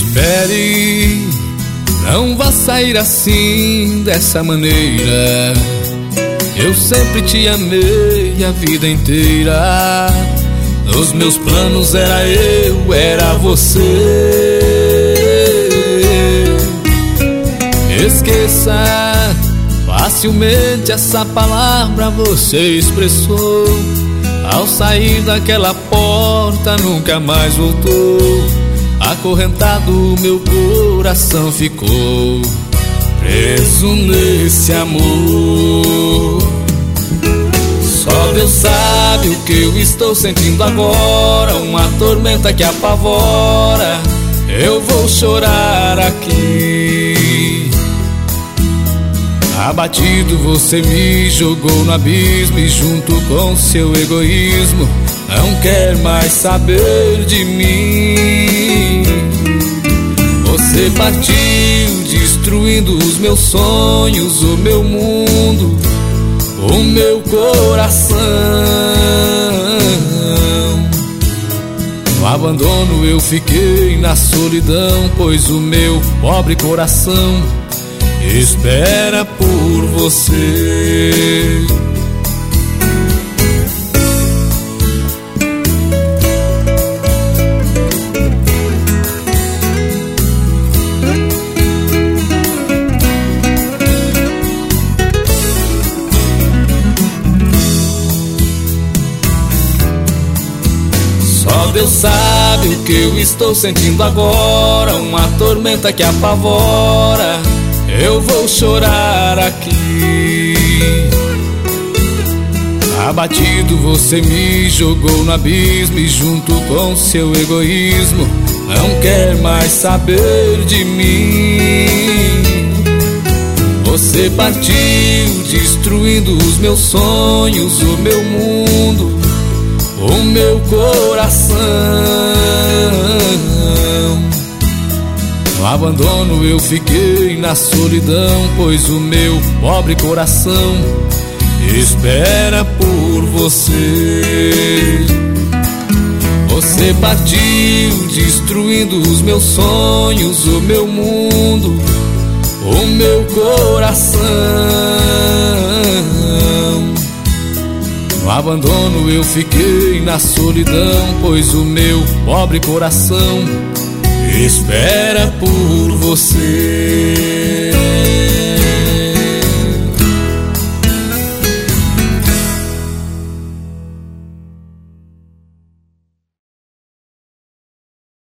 Espere, não vá sair assim, dessa maneira. Eu sempre te amei a vida inteira. Nos meus planos era eu, era você. Esqueça facilmente essa palavra, você expressou. Ao sair daquela porta nunca mais voltou. Acorrentado meu coração ficou preso nesse amor. Só Deus sabe o que eu estou sentindo agora, uma tormenta que apavora. Eu vou chorar aqui. Abatido você me jogou no abismo e junto com seu egoísmo não quer mais saber de mim. Você partiu destruindo os meus sonhos, o meu mundo, o meu coração. No abandono eu fiquei na solidão, pois o meu pobre coração espera por você. Só Deus sabe o que eu estou sentindo agora, uma tormenta que apavora. Eu vou chorar aqui. Abatido você me jogou no abismo e junto com seu egoísmo não quer mais saber de mim. Você partiu destruindo os meus sonhos, o meu mundo, o meu coração. No abandono eu fiquei na solidão, pois o meu pobre coração espera por você. Você partiu destruindo os meus sonhos, o meu mundo, o meu coração. No abandono eu fiquei na solidão, pois o meu pobre coração espera por você.